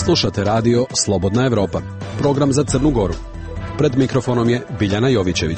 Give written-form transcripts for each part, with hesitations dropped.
Slušate radio Slobodna Evropa, program za Crnu Goru. Pred mikrofonom je Biljana Jovićević.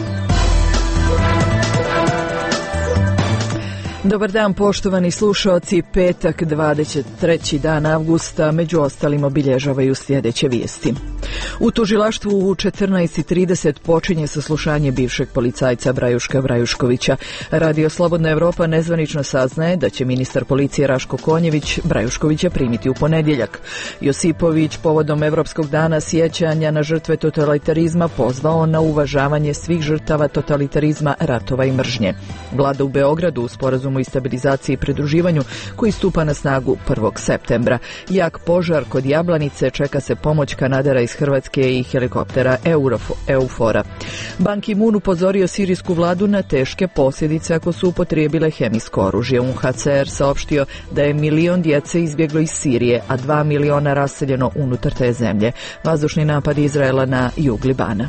Dobar dan, poštovani slušaoci. Petak, 23. dan avgusta, među ostalim obilježavaju sljedeće vijesti. U tužilaštvu u 14:30 počinje saslušanje bivšeg policajca Brajuška Brajuškovića. Radio Slobodna Evropa nezvanično saznaje da će ministar policije Raško Konjević Brajuškovića primiti u ponedjeljak. Josipović povodom Evropskog dana sjećanja na žrtve totalitarizma pozvao na uvažavanje svih žrtava totalitarizma, ratova i mržnje. Vlada u Beogradu u sporazumu i stabilizaciji i pridruživanju koji stupa na snagu 1. septembra. Jak požar kod Jablanice, čeka se pomoć kanadera iz Hrvatske i helikoptera Eufora. Ban Ki-moon upozorio sirijsku vladu na teške posljedice ako su upotrijebile hemijsko oružje. UNHCR saopštio da je 1 milion djece izbjeglo iz Sirije, a 2 miliona raseljeno unutar te zemlje. Vazdušni napad Izraela na jug Libana.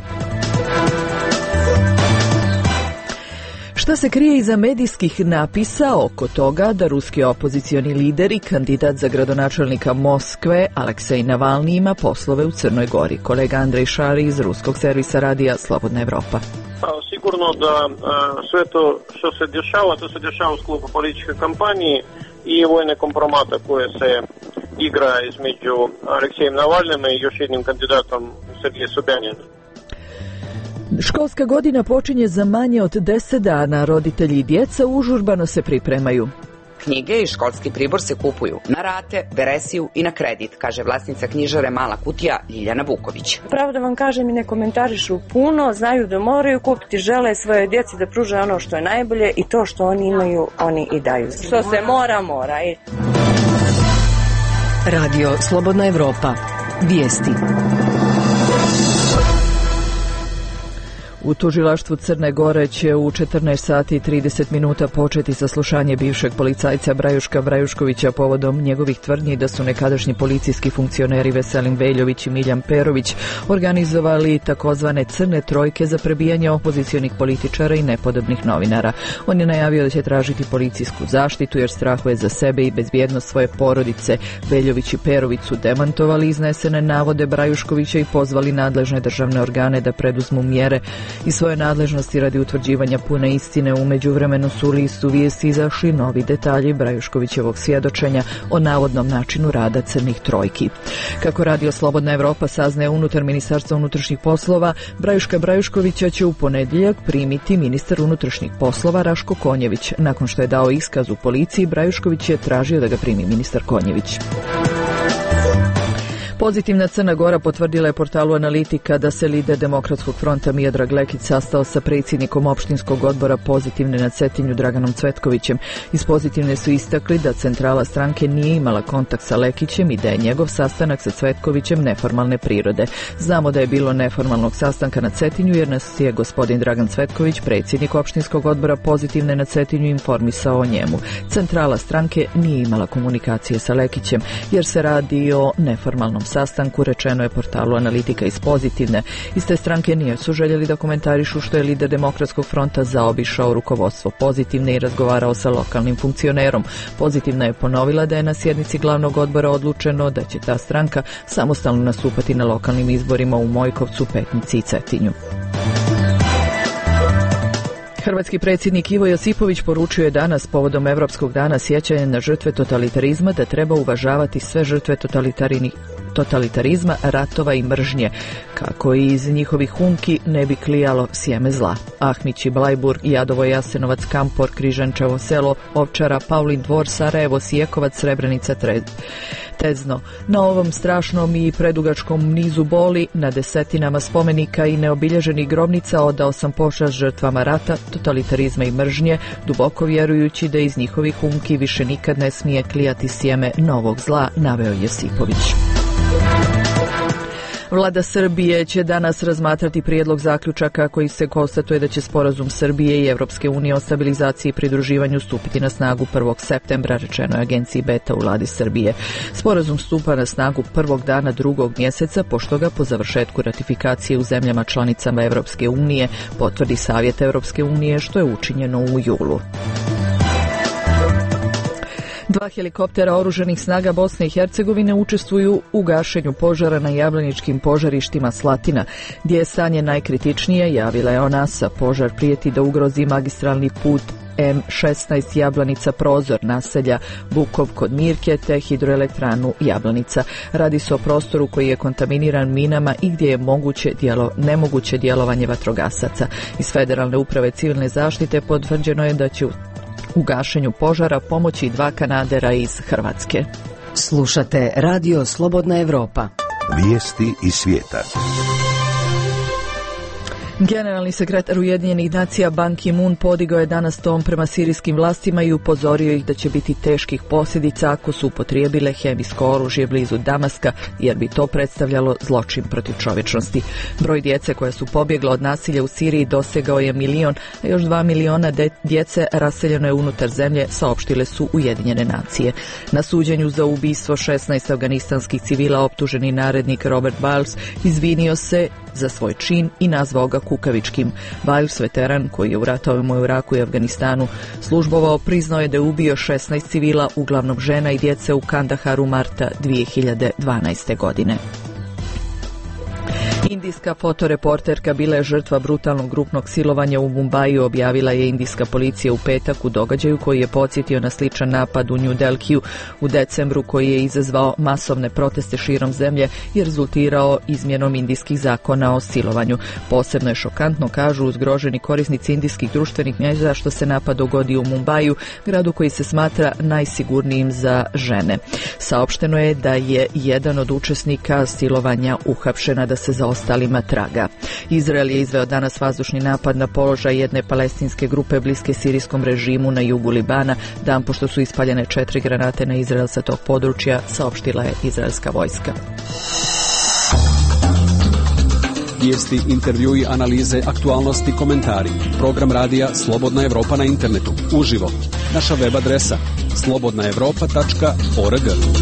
Šta se krije iza medijskih napisa oko toga da ruski opozicioni lider i kandidat za gradonačelnika Moskve Aleksej Navalni ima poslove u Crnoj Gori? Kolega Andrej Šari iz ruskog servisa radija Slobodna Evropa. Sigurno da sve to što se dešava, to se dešava u sklopu političke kampanje i vojne kompromata koje se igra između Aleksejem Navalnim i još jednim kandidatom Sergejem Sobjaninom. Školska godina počinje za manje od 10 dana. Roditelji i djeca užurbano se pripremaju. Knjige i školski pribor se kupuju na rate, veresiju i na kredit, kaže vlasnica knjižare Mala kutija Ljiljana Vuković. Pravo da vam kažem, i ne komentarišu puno, znaju da moraju kupiti, žele svoje djeci da pruže ono što je najbolje i to što oni imaju, oni i daju. Što se mora. Radio Slobodna Evropa. Vijesti. U tužilaštvu Crne Gore će u 14:30 početi saslušanje bivšeg policajca Brajuška Brajuškovića povodom njegovih tvrdnji da su nekadašnji policijski funkcioneri Veselin Veljović i Miljan Perović organizovali takozvane crne trojke za prebijanje opozicionih političara i nepodobnih novinara. On je najavio da će tražiti policijsku zaštitu jer strahuje za sebe i bezbjednost svoje porodice. Veljović i Perović su demantovali iznesene navode Brajuškovića i pozvali nadležne državne organe da preduzmu mjere i svoje nadležnosti radi utvrđivanja pune istine. U međuvremenu su u listu vijesti izašli novi detalji Brajuškovićevog svjedočenja o navodnom načinu rada crnih trojki. Kako radio Slobodna Evropa saznaje unutar Ministarstva unutrašnjih poslova, Brajuška Brajuškovića će u ponedjeljak primiti ministar unutrašnjih poslova Raško Konjević. Nakon što je dao iskaz u policiji, Brajušković je tražio da ga primi ministar Konjević. Pozitivna Crna Gora potvrdila je portalu Analitika da se lider Demokratskog fronta Miodrag Lekić sastao sa predsjednikom opštinskog odbora Pozitivne na Cetinju Draganom Cvetkovićem. Iz Pozitivne su istakli da centrala stranke nije imala kontakt sa Lekićem i da je njegov sastanak sa Cvetkovićem neformalne prirode. Znamo da je bilo neformalnog sastanka na Cetinju jer nas je gospodin Dragan Cvetković, predsjednik opštinskog odbora Pozitivne na Cetinju, informisao o njemu. Centrala stranke nije imala komunikacije sa Lekićem jer se radi o neformalnom sastanku, rečeno je portalu Analitika iz Pozitivne. Iz te stranke nisu željeli da komentarišu što je lider Demokratskog fronta zaobišao rukovodstvo Pozitivne i razgovarao sa lokalnim funkcionerom. Pozitivna je ponovila da je na sjednici glavnog odbora odlučeno da će ta stranka samostalno nastupati na lokalnim izborima u Mojkovcu, Petnici i Cetinju. Hrvatski predsjednik Ivo Josipović poručio je danas povodom Evropskog dana sjećanja na žrtve totalitarizma da treba uvažavati sve žrtve totalitarizma, ratova i mržnje, kako i iz njihovih humki ne bi klijalo sjeme zla. Ahmić i Blajburg, Jadovo, Jasenovac, Kampor, Križančevo selo, Ovčara, Paulin dvor, Sarajevo, Sijekovac, Srebrenica, Tezno. Na ovom strašnom i predugačkom nizu boli, na desetinama spomenika i neobilježenih grobnica odao sam pošast žrtvama rata, totalitarizma i mržnje, duboko vjerujući da iz njihovih humki više nikad ne smije klijati sjeme novog zla, naveo Josipović. Vlada Srbije će danas razmatrati prijedlog zaključaka koji se konstatuje da će sporazum Srbije i Evropske unije o stabilizaciji i pridruživanju stupiti na snagu 1. septembra, rečeno je agenciji Beta u Vladi Srbije. Sporazum stupa na snagu prvog dana drugog mjeseca, pošto ga po završetku ratifikacije u zemljama članicama Evropske unije potvrdi Savjet Evropske unije, što je učinjeno u julu. 2 helikoptera oružanih snaga Bosne i Hercegovine učestvuju u gašenju požara na jablaničkim požarištima Slatina, gdje je stanje najkritičnije, javila je ONASA. Požar prijeti da ugrozi magistralni put M16 Jablanica Prozor, naselja Bukov kod Mirke te hidroelektranu Jablanica. Radi se o prostoru koji je kontaminiran minama i gdje je nemoguće djelovanje vatrogasaca. Iz Federalne uprave civilne zaštite potvrđeno je da će u gašenju požara pomoći 2 kanadera iz Hrvatske. Slušate Radio Slobodna Evropa. Vijesti iz svijeta. Generalni sekretar Ujedinjenih nacija Ban Ki-moon podigao je danas ton prema sirijskim vlastima i upozorio ih da će biti teških posljedica ako su upotrijebile hemijsko oružje blizu Damaska, jer bi to predstavljalo zločin protiv čovječnosti. Broj djece koja su pobjegla od nasilja u Siriji dosegao je 1 milion, a još 2 miliona djece raseljeno je unutar zemlje, saopštile su Ujedinjene nacije. Na suđenju za ubistvo 16 afganistanskih civila optuženi narednik Robert Biles izvinio se za svoj čin i nazvao ga kukavičkim. Biles, veteran koji je u ratovima u Iraku i Afganistanu službovao, priznao je da je ubio 16 civila, uglavnom žena i djece, u Kandaharu marta 2012. godine. Indijska fotoreporterka bila je žrtva brutalnog grupnog silovanja u Mumbaju, objavila je indijska policija u petak u događaju koji je podsjetio na sličan napad u New Delhiju u decembru, koji je izazvao masovne proteste širom zemlje i rezultirao izmjenom indijskih zakona o silovanju. Posebno je šokantno, kažu zgroženi korisnici indijskih društvenih mreža, što se napad dogodio u Mumbaju, gradu koji se smatra najsigurnijim za žene. Saopšteno je da je jedan od učesnika silovanja uhapšena, da se za ostalima traga. Izrael je izveo danas vazdušni napad na položaj jedne palestinske grupe bliske sirijskom režimu na jugu Libana, dan pošto su ispaljene 4 granate na Izrael sa tog područja, saopštila je izraelska vojska. Vijesti, intervjui, analize, aktualnosti, komentari. Program radija Slobodna Evropa na internetu. Uživo. Naša web adresa slobodnaevropa.org.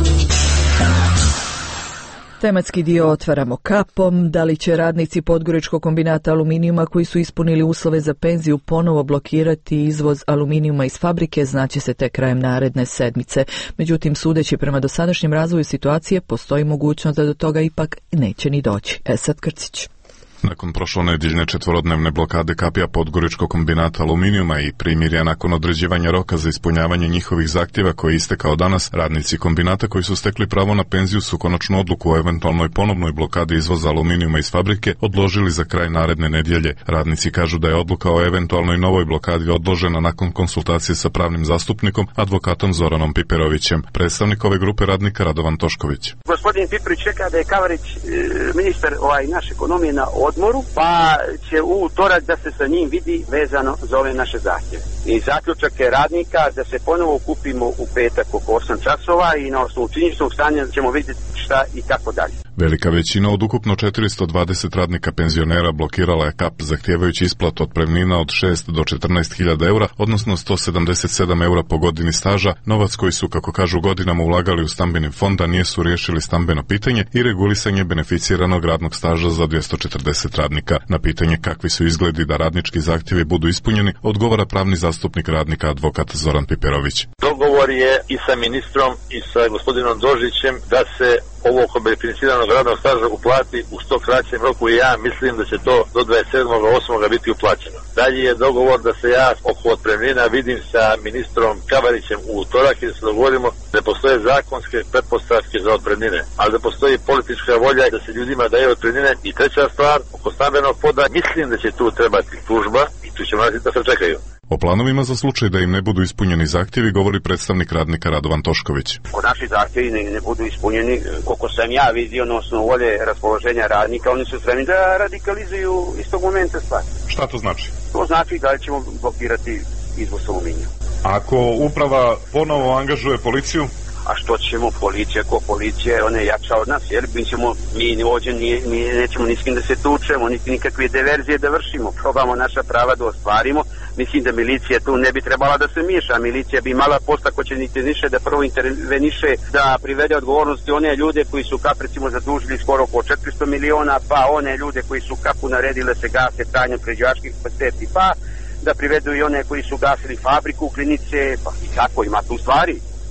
Tematski dio otvaramo kapom. Da li će radnici Podgoričkog kombinata aluminijuma koji su ispunili uslove za penziju ponovo blokirati izvoz aluminijuma iz fabrike, znaće se tek krajem naredne sedmice. Međutim, sudeći prema dosadašnjem razvoju situacije, postoji mogućnost da do toga ipak neće ni doći. Esad Krcić. Nakon prošlonedjeljne 4-dnevne blokade kapija Podgoričkog kombinata aluminijuma i primirja nakon određivanja roka za ispunjavanje njihovih zahtjeva koji je istekao danas, radnici kombinata koji su stekli pravo na penziju su konačnu odluku o eventualnoj ponovnoj blokadi izvoza aluminijuma iz fabrike odložili za kraj naredne nedjelje. Radnici kažu da je odluka o eventualnoj novoj blokadi odložena nakon konsultacije sa pravnim zastupnikom, advokatom Zoranom Piperovićem. Predstavnik ove grupe radnika Radovan Tošković. Gospodin Piperović čeka da je Kavarić, ministar naše ekonomije, na odmoru, pa će u utorak da se sa njim vidi vezano za ove naše zahtjeve. I zaključak je radnika da se ponovo okupimo u petak oko 8 časova i na osnovu činjeničnog stanja ćemo vidjeti šta i kako dalje. Velika većina od ukupno 420 radnika penzionera blokirala je kap zahtijevajući isplatu otpremnina od 6 do 14.000 eura, odnosno 177 eura po godini staža, novac koji su, kako kažu, godinama ulagali u stambeni fond, a nisu riješili stambeno pitanje i regulisanje beneficiranog radnog staža za 240 radnika. Na pitanje kakvi su izgledi da radnički zahtjevi budu ispunjeni, odgovara pravni zastupnik radnika, advokat Zoran Piperović. Dogovor je i sa ministrom i sa gospodinom Dožićem da se ovo oko beneficiranog radnog staža uplati u što kraćem roku i ja mislim da će to do 27.8. biti uplaćeno. Dalje je dogovor da se ja oko otpremnina vidim sa ministrom Kavarićem u utorak i da se dogovorimo da postoje zakonske pretpostavke za otpremnine, ali da postoji politička volja da se ljudima daje otpremnine. I treća stvar, oko stambenog fonda, mislim da će tu trebati tužba i tu ćemo raditi da se čekaju. O planovima za slučaj da im ne budu ispunjeni zahtjevi govori predstavnik radnika Radovan Tošković. Ako naši zahtjevi ne budu ispunjeni, koliko sam ja vidio na osnovu volje raspoloženja radnika, oni su spremni da radikalizuju istog momenta stvari. Šta to znači? To znači da ćemo blokirati izvoz aluminija. Ako uprava ponovo angažuje policiju? A što ćemo, policija ko policija, ona je jača od nas, jer mi ovdje nećemo ni s kim da se tučemo, nikakve diverzije da vršimo, probamo naša prava da ostvarimo. Mislim da milicija tu ne bi trebala da se miješa, milicija bi imala posta ko će niše da prvo interveniše, da privede odgovornosti one ljude koji su kap recimo zadužili skoro oko 400 miliona, pa one ljude koji su kapu naredili da se gase trajno pređačkih kapaciteti, pa da privedu i one koji su gasili fabriku, klinice, pa i tako ima tu stvari.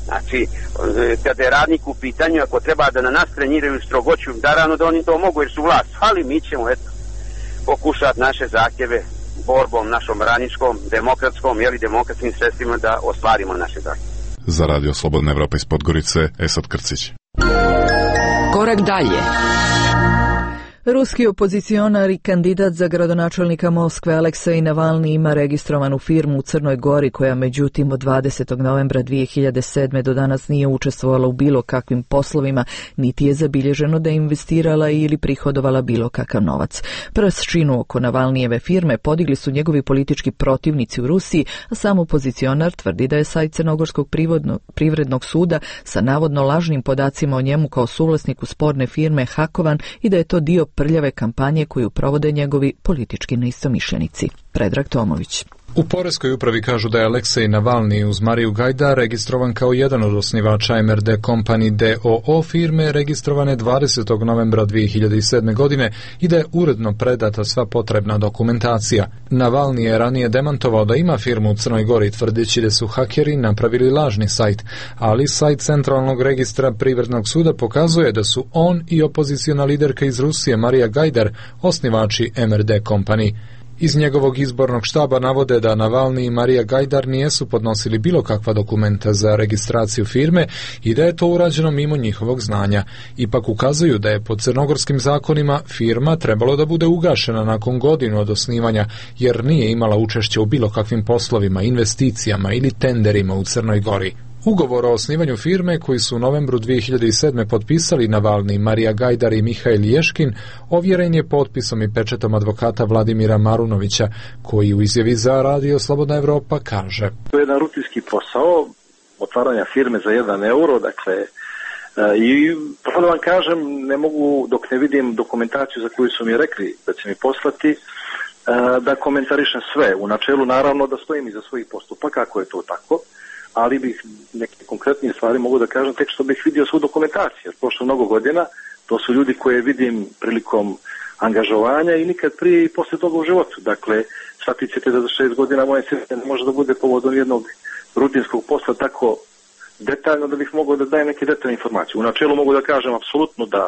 Znači, kada je radnik u pitanju, ako treba da na nas treniraju strogoću, naravno da oni to mogu jer su vlast, ali mi ćemo pokušati naše zahtjeve borbom našom radničkom, demokratskom, demokratskim sredstvima da ostvarimo naše zahtjeve. Za Radio Slobodna Evropa iz Podgorice, Esad Krcić. Korak dalje. Ruski opozicionar i kandidat za gradonačelnika Moskve Aleksej Navalni ima registrovanu firmu u Crnoj Gori koja međutim od 20. novembra 2007. do danas nije učestvovala u bilo kakvim poslovima, niti je zabilježeno da je investirala ili prihodovala bilo kakav novac. Prašinu oko Navalnijeve firme podigli su njegovi politički protivnici u Rusiji, a sam opozicionar tvrdi da je sajt Crnogorskog privrednog suda sa navodno lažnim podacima o njemu kao suvlasniku sporne firme hakovan i da je to dio prljave kampanje koju provode njegovi politički neistomišljenici. Predrag Tomović. U Poreskoj upravi kažu da je Aleksej Navalni uz Mariju Gajdar registrovan kao jedan od osnivača MRD Company DOO firme registrovane 20. novembra 2007. godine i da je uredno predata sva potrebna dokumentacija. Navalni je ranije demantovao da ima firmu u Crnoj Gori tvrdeći da su hakeri napravili lažni sajt, ali sajt Centralnog registra privrednog suda pokazuje da su on i opoziciona liderka iz Rusije Marija Gajdar osnivači MRD Company. Iz njegovog izbornog štaba navode da Navalni i Marija Gajdar nijesu podnosili bilo kakva dokumenta za registraciju firme i da je to urađeno mimo njihovog znanja. Ipak ukazuju da je po crnogorskim zakonima firma trebalo da bude ugašena nakon godinu od osnivanja jer nije imala učešće u bilo kakvim poslovima, investicijama ili tenderima u Crnoj Gori. Ugovor o osnivanju firme koji su u novembru 2007. potpisali Navalni, Marija Gajdar i Mihail Ješkin ovjeren je potpisom i pečetom advokata Vladimira Marunovića, koji u izjavi za Radio Slobodna Evropa kaže: To je jedan rutinski posao otvaranja firme za 1 euro, dakle, i prvo da vam kažem, ne mogu dok ne vidim dokumentaciju za koju su mi rekli da će mi poslati, da komentarišem sve. U načelu naravno da stojim iza svojih postupaka, ako je to tako, ali bih neke konkretnije stvari mogu da kažem tek što bih vidio svu dokumentaciju. Jer prošlo mnogo godina, to su ljudi koje vidim prilikom angažovanja i nikad prije i posle toga u životu. Dakle, shvatit ćete da za 6 godina moje srce ne može da bude povodom jednog rutinskog posla tako detaljno da bih mogao da dajem neke detaljne informacije. U načelu mogu da kažem apsolutno da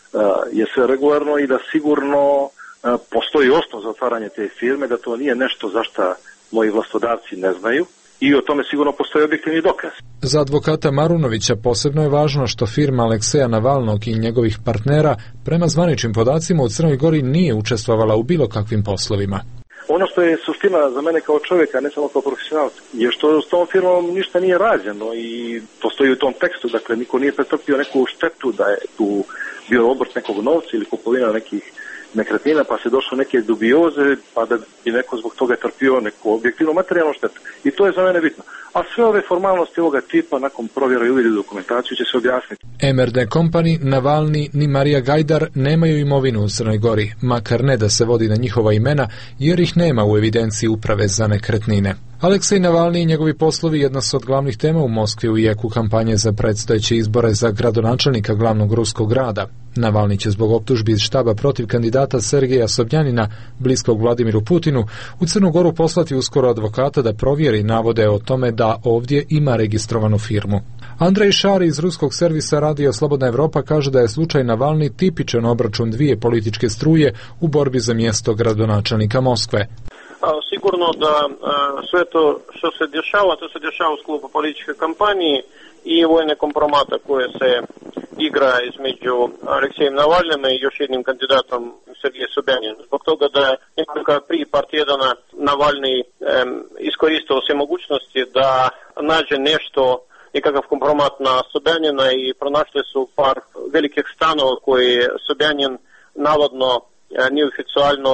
je sve regularno i da sigurno postoji osnov za otvaranje te firme, da to nije nešto za šta moji vlastodavci ne znaju. I o tome sigurno postoji objektivni dokaz. Za advokata Marunovića posebno je važno što firma Alekseja Navalnog i njegovih partnera prema zvaničnim podacima u Crnoj Gori nije učestvovala u bilo kakvim poslovima. Ono što je suština za mene kao čovjeka, ne samo kao profesionalca, je što s tom firmom ništa nije rađeno i to stoji u tom tekstu, dakle niko nije pretrpio neku štetu da je tu bio obrt nekog novca ili kupovina nekih nekretnina, pa se došlo neke dubioze, pa da bi neko zbog toga trpio neku objektivnu materijalnu štetu. I to je za mene bitno. A sve ove formalnosti ovoga tipa, nakon provjera i uvidi dokumentaciju, će se objasniti. MRD Company, Navalni ni Marija Gajdar nemaju imovinu u Crnoj Gori, makar ne da se vodi na njihova imena, jer ih nema u evidenciji uprave za nekretnine. Aleksej Navalni i njegovi poslovi jedna su od glavnih tema u Moskvi u jeku kampanje za predstojeće izbore za gradonačelnika glavnog ruskog grada. Navalni će zbog optužbi iz štaba protiv kandidata Sergeja Sobjanina, bliskog Vladimiru Putinu, u Crnu Goru poslati uskoro advokata da provjeri navode o tome da ovdje ima registrovanu firmu. Andrej Šari iz ruskog servisa Radio Slobodna Evropa kaže da je slučaj Navalni tipičan obračun dvije političke struje u borbi za mjesto gradonačelnika Moskve. Sigurno da sve to što se dešava, to se dešava u sklopu političke kampanije i vojne kompromata koje se igra između Aleksejem Navalnim i još jednim kandidatom Sergejem Sobjaninom. Zbog toga da nekoliko prije par tjedana Navalni iskoristio sve mogućnosti da nađe nešto, nekakav kompromat na Sobjanina i pronašli su par velikih stanova koje Sobjanin navodno neoficijalno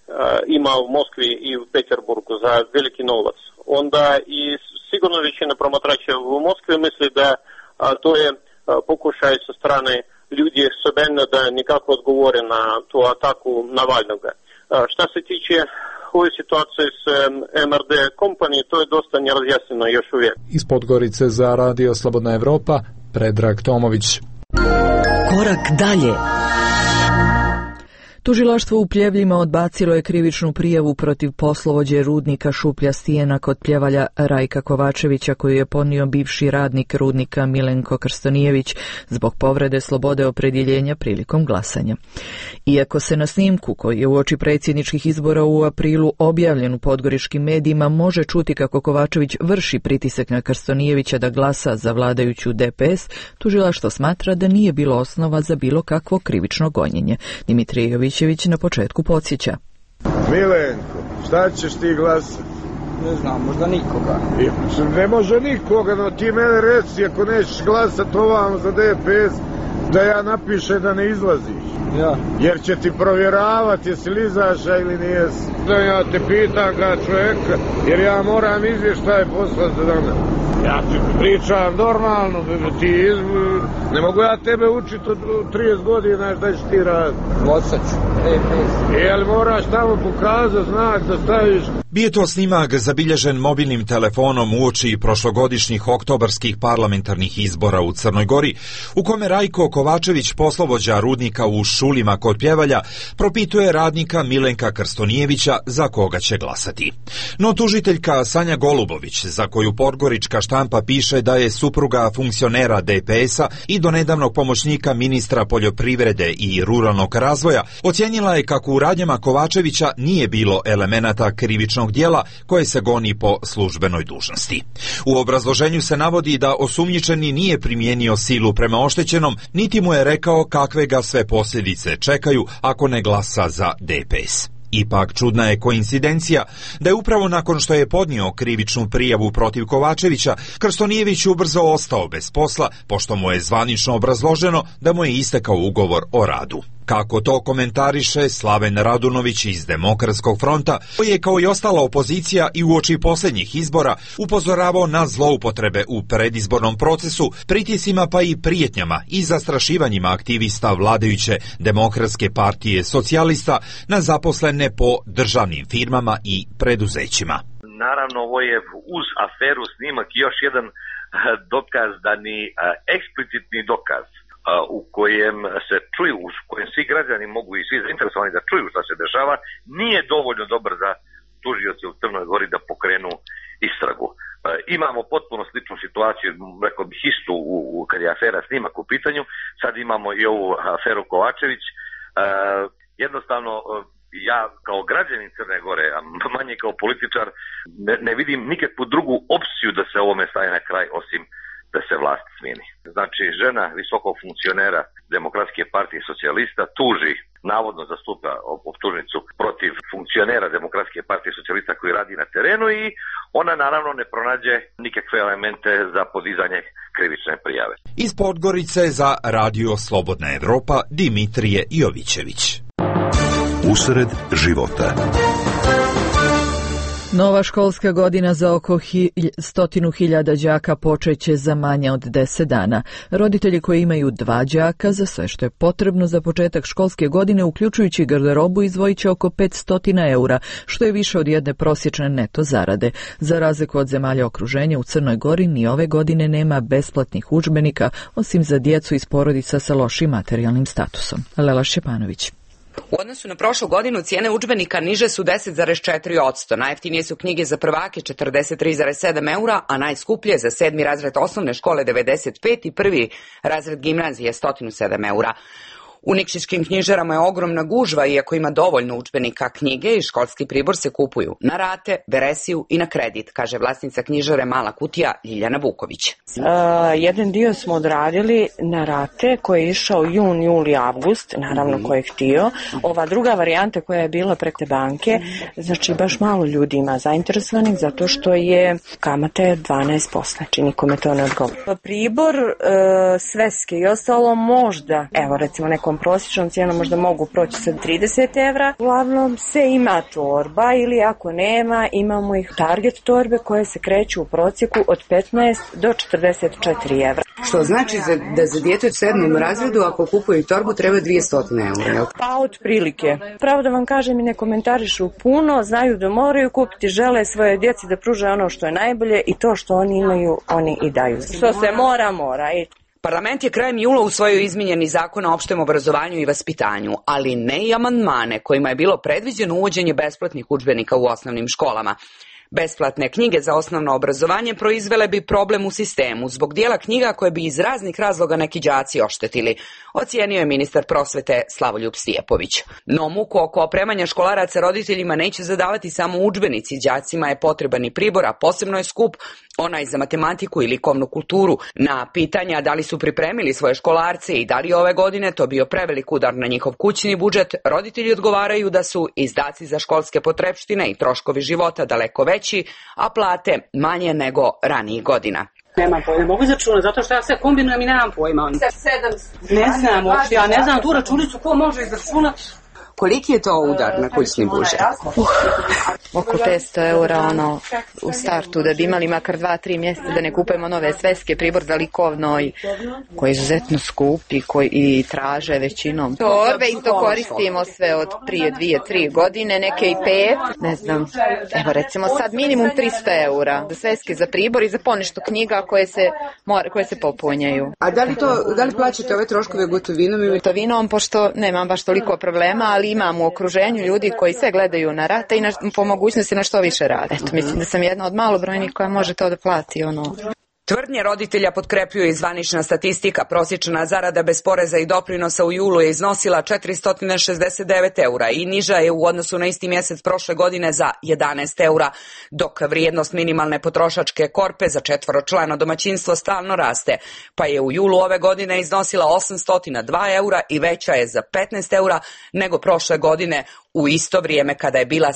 ima u Moskvi i u Peterburgu za veliki novac. Onda i sigurno većina promatrača u Moskvi misli da to je pokušaj sa strane ljudi Sobjanina da nikako odgovore na tu ataku Navalnoga. Šta se tiče ove situacije s MRD Company, to je dosta nerazjasnjeno još uvijek. Iz Podgorice za Radio Slobodna Evropa, Predrag Tomović. Korak dalje. Tužilaštvo u Pljevljima odbacilo je krivičnu prijavu protiv poslovođe rudnika Šuplja Stijena kod Pljevalja Rajka Kovačevića koju je podnio bivši radnik rudnika Milenko Krstonijević zbog povrede slobode opredjeljenja prilikom glasanja. Iako se na snimku koji je uoči predsjedničkih izbora u aprilu objavljen u podgoričkim medijima može čuti kako Kovačević vrši pritisak na Krstonijevića da glasa za vladajuću DPS, tužilaštvo smatra da nije bilo osnova za bilo kakvo krivično gonjenje. Dimitrije Jovićević na početku podsjeća. Milenko, šta ćeš ti glasati? Ne znam, možda nikoga. Ne može nikoga, no ti mene reci ako nećeš glasati ovamo za DPS, da ja napišem da ne izlaziš. Ja. Jer će ti provjeravati jesi li izaša ili nijesi. Da ja te pitam kao čovjeka, jer ja moram izvještaj poslati za danas. Ja ti pričam normalno, ne mogu ja tebe učiti od 30 godina šta ćeš ti raditi. Glasat ću. Jel moraš tamo pokazati znak da staviš. Bio to snimak zabilježen mobilnim telefonom uoči prošlogodišnjih oktobarskih parlamentarnih izbora u Crnoj Gori, u kome Rajko Kovačević, poslovođa rudnika u Šulima kod Pljevalja, propituje radnika Milenka Krstonijevića za koga će glasati. No tužiteljka Sanja Golubović, za koju podgorička štampa piše da je supruga funkcionera DPS-a i donedavnog pomoćnika ministra poljoprivrede i ruralnog razvoja, ocijenila je kako u radnjama Kovačevića nije bilo elemenata krivičnog djela koje se goni po službenoj dužnosti. U obrazloženju se navodi da osumnjičeni nije primijenio silu prema oštećenom, niti mu je rekao kakve ga sve posljedice čekaju ako ne glasa za DPS. Ipak čudna je koincidencija da je upravo nakon što je podnio krivičnu prijavu protiv Kovačevića, Krstonijević ubrzo ostao bez posla, pošto mu je zvanično obrazloženo da mu je istekao ugovor o radu. Kako to komentariše Slaven Radunović iz Demokratskog fronta, koji je kao i ostala opozicija i uoči posljednjih izbora upozoravao na zloupotrebe u predizbornom procesu, pritiscima pa i prijetnjama i zastrašivanjima aktivista vladajuće Demokratske partije socijalista na zaposlene po državnim firmama i preduzećima. Naravno, ovo je uz aferu snimak još jedan dokaz da ni eksplicitni dokaz u kojem se čuju, u kojem svi građani mogu i svi zainteresovani da čuju šta se dešava, nije dovoljno dobar za tužioce u Crnoj Gori da pokrenu istragu. Imamo potpuno sličnu situaciju, rekao bih istu kad je afera snimak u pitanju, sad imamo i ovu aferu Kovačević. Jednostavno, ja kao građanin Crne Gore, a manje kao političar, ne vidim nikakvu drugu opciju da se ovome staje na kraj osim da se vlast smijeni. Znači, žena visokog funkcionera Demokratske partije socijalista tuži, navodno zastupa optužnicu protiv funkcionera Demokratske partije socijalista koji radi na terenu i ona naravno ne pronađe nikakve elemente za podizanje krivične prijave. Iz Podgorice za Radio Slobodna Evropa, Dimitrije Jovićević. Usred života. Nova školska godina za oko 100.000 đaka počeće za manje od 10 dana. Roditelji koji imaju 2 đaka za sve što je potrebno za početak školske godine, uključujući garderobu, izdvojit će oko 500 eura, što je više od jedne prosječne neto zarade. Za razliku od zemalja okruženja, u Crnoj Gori ni ove godine nema besplatnih udžbenika, osim za djecu iz porodica sa lošim materijalnim statusom. Lela Šćepanović. U odnosu na prošlu godinu cijene udžbenika niže su 10,4%. Najjeftinije su knjige za prvake 43,7 eura, a najskuplje za 7. razred osnovne škole 95 i 1. razred gimnazije 107 eura. U nikšićkim knjižarama je ogromna gužva, iako ima dovoljno udžbenika. Knjige i školski pribor se kupuju na rate, veresiju i na kredit, kaže vlasnica knjižare Mala kutija Ljiljana Vuković. Jedan dio smo odradili na rate koji je išao jun, juli, avgust, naravno ko je htio. Ova druga varijanta koja je bila preko banke, znači baš malo ljudi ima zainteresovanih zato što je kamate 12%, znači nikome to ne odgovara. Pribor, sveske i ostalo možda, evo recimo nekom prosječnom cijenom možda mogu proći sa 30 evra. Uglavnom se ima torba ili ako nema, imamo ih target torbe koje se kreću u prosjeku od 15 do 44 evra. Što znači da za dijete u 7. razredu ako kupuju torbu treba 200 eura? Pa otprilike. Pravo da vam kažem i ne komentarišu puno, znaju da moraju kupiti, žele svoje djeci da pruže ono što je najbolje i to što oni imaju, oni i daju. Što se mora, mora. Parlament je krajem jula usvojio izmijenjeni zakon o opštem obrazovanju i vaspitanju, ali ne i amandmane kojima je bilo predviđeno uvođenje besplatnih udžbenika u osnovnim školama. Besplatne knjige za osnovno obrazovanje proizvele bi problem u sistemu zbog dijela knjiga koje bi iz raznih razloga neki đaci oštetili, ocijenio je ministar prosvete Slavoljub Stijepović. No muku oko opremanja školaraca roditeljima neće zadavati samo udžbenici, đacima je potreban i pribor, a posebno je skup onaj za matematiku i likovnu kulturu. Na pitanja da li su pripremili svoje školarce i da li ove godine to bio prevelik udar na njihov kućni budžet, roditelji odgovaraju da su izdaci za školske potrepštine i troškovi života daleko veći, a plate manje nego ranijih godina. Nemam pojma, mogu izračunati, zato što ja sve kombinujem i nemam pojma. Ne znam uopšte, ja ne znam tu računicu ko može izračunati. Koliki je to udar na kućni budžet? Oko 500 eura u startu, da bi imali makar 2-3 mjeseca da ne kupujemo nove sveske, pribor za likovno koji je izuzetno skup i traže većinom. Torbe isto koristimo sve od prije 2-3 godine, neke i 5, ne znam, evo recimo sad minimum 300 eura za sveske, za pribor i za ponešto knjiga koje se popunjaju. A da li plaćate ove troškove gotovinom ili? Gotovinom, pošto nemam baš toliko problema, ali imam u okruženju ljudi koji sve gledaju na rate i po mogućnosti na što više rade. Eto, mislim da sam jedna od malobrojnih koja može to da plati. Tvrdnje roditelja potkrepljuje i zvanična statistika. Prosječna zarada bez poreza i doprinosa u julu je iznosila 469 eura i niža je u odnosu na isti mjesec prošle godine za 11 eura, dok vrijednost minimalne potrošačke korpe za četvoročlano domaćinstvo stalno raste, pa je u julu ove godine iznosila 802 eura i veća je za 15 eura nego prošle godine u isto vrijeme kada je bila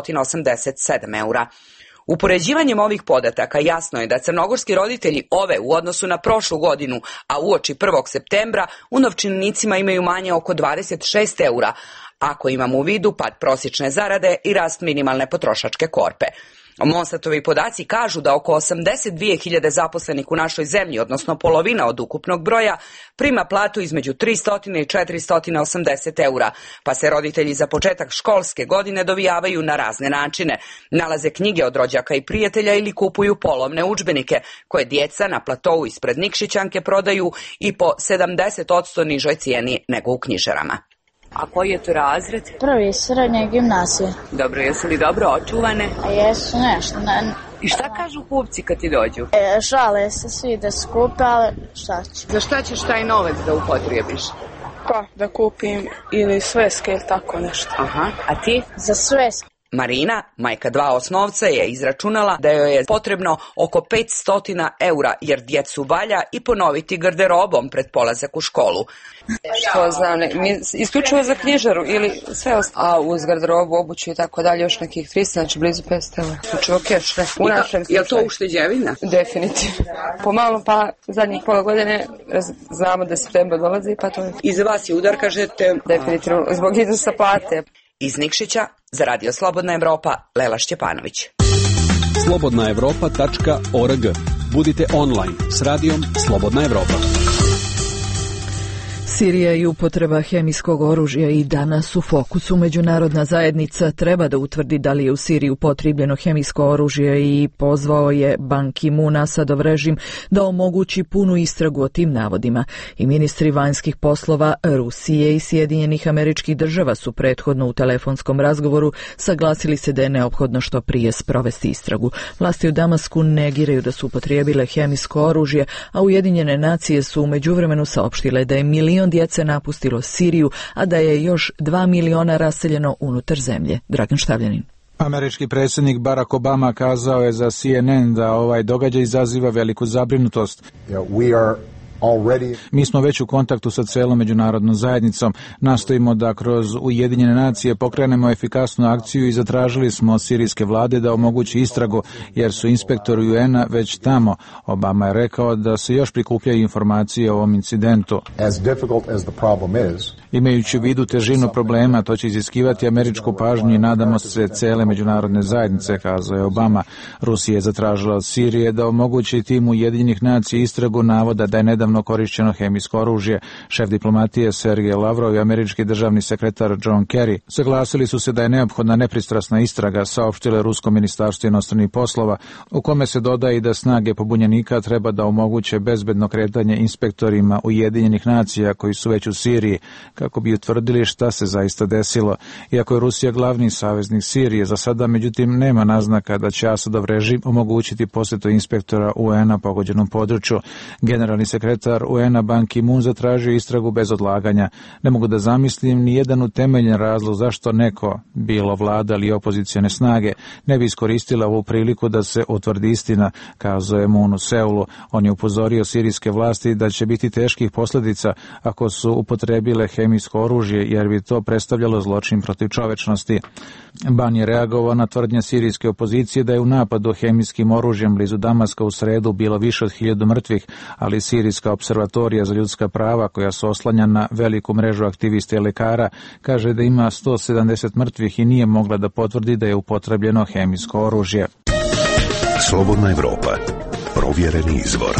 787 eura. Upoređivanjem ovih podataka jasno je da crnogorski roditelji ove u odnosu na prošlu godinu, a uoči 1. septembra, u novčanicima imaju manje oko 26 eura, ako imamo u vidu pad prosječne zarade i rast minimalne potrošačke korpe. Mostatovi podaci kažu da oko 82.000 zaposlenih u našoj zemlji, odnosno polovina od ukupnog broja, prima platu između 300 i 480 eura, pa se roditelji za početak školske godine dovijavaju na razne načine. Nalaze knjige od rođaka i prijatelja ili kupuju polovne udžbenike, koje djeca na platovu ispred Nikšićanke prodaju i po 70% nižoj cijeni nego u knjižarama. A koji je to razred? Prvi, srednje gimnazije. Dobro, jesu li dobro očuvane? A jesu nešto. I šta kažu kupci kad ti dođu? Žale se svi da skupe, ali šta će? Za šta ćeš taj novac da upotrijebiš? Pa, da kupim ili sveske ili tako nešto. Aha, a ti? Za sveske. Marina, majka 2 osnovca, je izračunala da joj je potrebno oko 500 eura jer djecu valja i ponoviti garderobom pred polazak u školu. Što znam, isključivo za knjižaru ili sve ostalo, a uz garderobu, obuću i tako dalje još nekih 300, znači blizu 500 eura. Isključivo keš, ne. U našem slučaju. Je li to ušteđevina? Definitivno. Pomalo, pa zadnjih pola godine znamo da septembar dolazi, pa to je. I za vas je udar, kažete? Definitivno, zbog iznosa plate. Iz Nikšića za Radio Slobodna Evropa, Lela Šćepanović. slobodnaevropa.org. Budite online s radijom Slobodna Evropa. Sirija i upotreba hemijskog oružja i danas u fokusu. Međunarodna zajednica treba da utvrdi da li je u Siriji upotrijebljeno hemijsko oružje i pozvao je Ban Ki-moon Asadov režim da omogući punu istragu o tim navodima. I ministri vanjskih poslova Rusije i Sjedinjenih Američkih Država su prethodno u telefonskom razgovoru saglasili se da je neophodno što prije sprovesti istragu. Vlasti u Damasku negiraju da su upotrijebile hemijsko oružje, a Ujedinjene nacije su u međuvremenu saopštile da je milion djece napustilo Siriju, a da je još 2 miliona raseljeno unutar zemlje. Dragan Štavljanin. Američki predsjednik Barack Obama kazao je za CNN da ovaj događaj izaziva veliku zabrinutost. Mi smo već u kontaktu sa celom međunarodnom zajednicom. Nastojimo da kroz Ujedinjene nacije pokrenemo efikasnu akciju i zatražili smo od sirijske vlade da omogući istragu, jer su inspektori UN-a već tamo. Obama je rekao da se još prikupljaju informacije o ovom incidentu. Imajući u vidu težinu problema, to će iziskivati američku pažnju i nadamo se cele međunarodne zajednice, kazao je Obama. Rusija je zatražila od Sirije da omogući timu Ujedinjenih nacija istragu navoda da je nedavno nedavno korišćeno hemijsko oružje. Šef diplomatije Sergej Lavrov i američki državni sekretar John Kerry saglasili su se da je neophodna nepristrasna istraga, saopštile Rusko ministarstvo inostranih poslova, u kome se dodaje i da snage pobunjenika treba da omoguće bezbedno kretanje inspektorima Ujedinjenih nacija koji su već u Siriji, kako bi utvrdili šta se zaista desilo. Iako je Rusija glavni saveznik Sirije, za sada međutim nema naznaka da će Asadov režim omogućiti posjetu inspektora UN-a pogođenom području. Generalni sekretar UN-a Ban Ki-moon zatražio istragu bez odlaganja. Ne mogu da zamislim ni jedan utemeljen razlog zašto neko, bilo vlada ili opozicione snage, ne bi iskoristila ovu priliku da se utvrdi istina, kazao je Moon u Seulu. On je upozorio sirijske vlasti da će biti teških posljedica ako su upotrebile hemijsko oružje, jer bi to predstavljalo zločin protiv čovečnosti. Ban je reagovao na tvrdnje sirijske opozicije da je u napadu hemijskim oružjem blizu Damaska u sredu bilo više od 1000 mrtvih, ali Sirijska observatorija za ljudska prava, koja se oslanja na veliku mrežu aktivista i lekara, kaže da ima 170 mrtvih i nije mogla da potvrdi da je upotrebljeno hemijsko oružje. Slobodna Evropa. Provjereni izvor.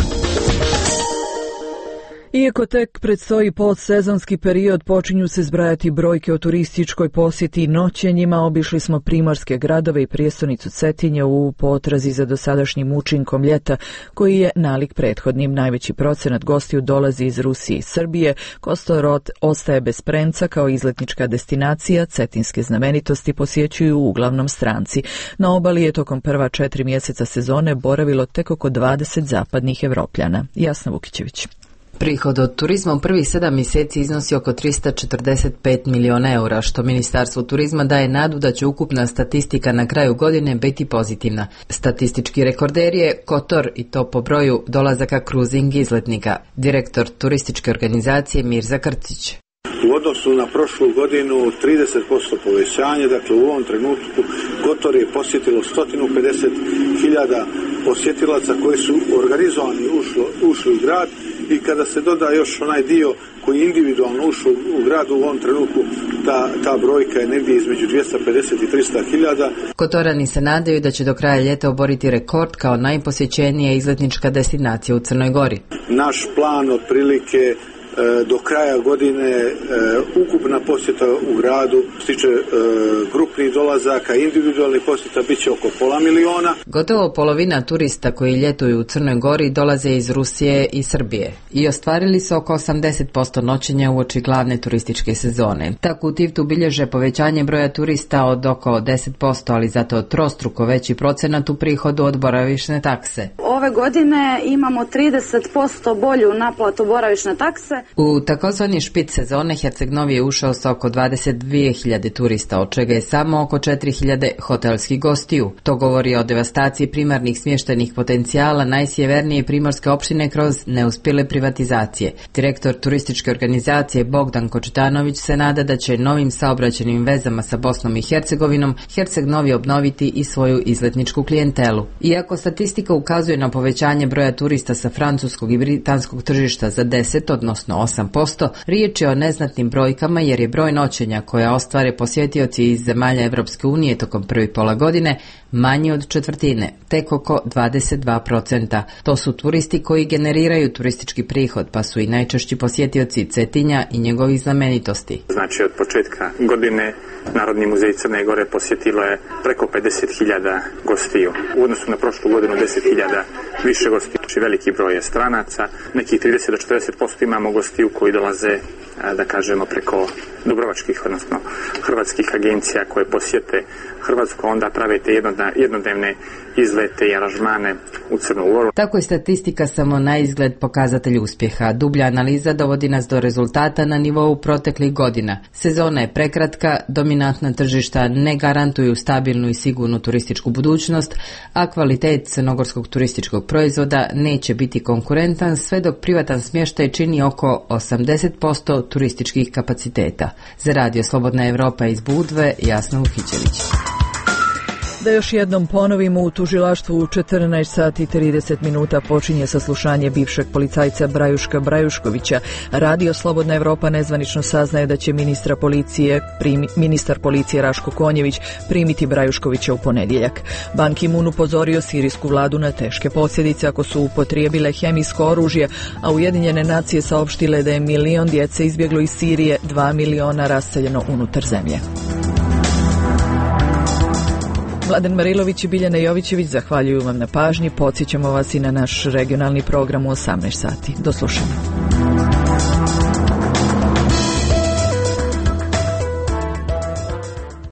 Iako tek predstoji podsezonski period, počinju se zbrajati brojke o turističkoj posjeti i noćenjima. Obišli smo primorske gradove i prijestolnicu Cetinje u potrazi za dosadašnjim učinkom ljeta, koji je nalik prethodnim. Najveći procenat gostiju dolazi iz Rusije i Srbije. Kostorod ostaje bez premca kao izletnička destinacija. Cetinske znamenitosti posjećuju uglavnom stranci. Na obali je tokom prva 4 mjeseca sezone boravilo tek oko 20 zapadnih Evropljana. Jasna Vukićević. Prihod od turizma u prvih 7 mjeseci iznosi oko 345 miliona eura, što Ministarstvo turizma daje nadu da će ukupna statistika na kraju godine biti pozitivna. Statistički rekorder je Kotor, i to po broju dolazaka kruzing izletnika. Direktor turističke organizacije Mirza Krcić. U odnosu na prošlu godinu 30% povećanje, dakle u ovom trenutku Kotor je posjetilo 150.000 posjetilaca koji su organizovani ušli u grad, i kada se doda još onaj dio koji individualno ušao u gradu, u ovom trenutku ta brojka je negdje između 250 i 300.000. Kotorani se nadaju da će do kraja ljeta oboriti rekord kao najposjećenija izletnička destinacija u Crnoj Gori. Naš plan otprilike do kraja godine ukupna posjeta u gradu, što se tiče grupnih dolazaka, individualnih posjeta, bit će oko 500.000. Gotovo polovina turista koji ljetuju u Crnoj Gori dolaze iz Rusije i Srbije i ostvarili su oko 80% noćenja uoči glavne turističke sezone. Tako u Tivtu bilježe povećanje broja turista od oko 10%, ali zato trostruko veći procenat u prihodu od boravišne takse. Ove godine imamo 30% bolju naplatu boravišne takse. U takozvani špic sezone Herceg Novi je ušao sa oko 22.000 turista, od čega je samo oko 4.000 hotelskih gostiju. To govori o devastaciji primarnih smještajnih potencijala najsjevernije primorske opštine kroz neuspjele privatizacije. Direktor turističke organizacije Bogdan Kočetanović se nada da će novim saobraćajnim vezama sa Bosnom i Hercegovinom Herceg Novi obnoviti i svoju izletničku klijentelu. Iako statistika ukazuje na povećanje broja turista sa francuskog i britanskog tržišta za 10, odnosno 8%, riječ je o neznatnim brojkama jer je broj noćenja koja ostvare posjetioci iz zemalja Evropske unije tokom prvi pola godine manji od četvrtine, tek oko 22%. To su turisti koji generiraju turistički prihod, pa su i najčešći posjetioci Cetinja i njegovih znamenitosti. Znači od početka godine Narodni muzej Crne Gore posjetilo je preko 50.000 gostiju. U odnosu na prošlu godinu 10.000 više gostiju. Znači veliki broj je stranaca, nekih 30 do 40% imamo gostiju koji dolaze, da kažemo, preko dubrovačkih, odnosno hrvatskih agencija koje posjete Hrvatsku, onda prave te jednodnevne izlete i aranžmane u Crnu Goru. Tako je statistika samo na izgled pokazatelj uspjeha. Dublja analiza dovodi nas do rezultata na nivou proteklih godina. Sezona je prekratka, dominantna tržišta ne garantuju stabilnu i sigurnu turističku budućnost, a kvalitet crnogorskog turističkog proizvoda neće biti konkurentan sve dok privatan smještaj čini oko 80% turističkih kapaciteta. Za radio Slobodna Evropa iz Budve, Jasna Vukićević. Da još jednom ponovimo, u tužilaštvu u 14 sati 30 minuta počinje saslušanje bivšeg policajca Brajuška Brajuškovića. Radio Slobodna Evropa nezvanično saznaje da će ministar policije Raško Konjević primiti Brajuškovića u ponedjeljak. Ban Ki-moon upozorio sirijsku vladu na teške posljedice ako su upotrijebile hemijsko oružje, a Ujedinjene nacije saopštile da je 1 milion djece izbjeglo iz Sirije, 2 miliona raseljeno unutar zemlje. Mladen Marilović i Biljana Jovićević zahvaljuju vam na pažnji. Podsjećamo vas i na naš regionalni program u 18 sati. Do slušanja.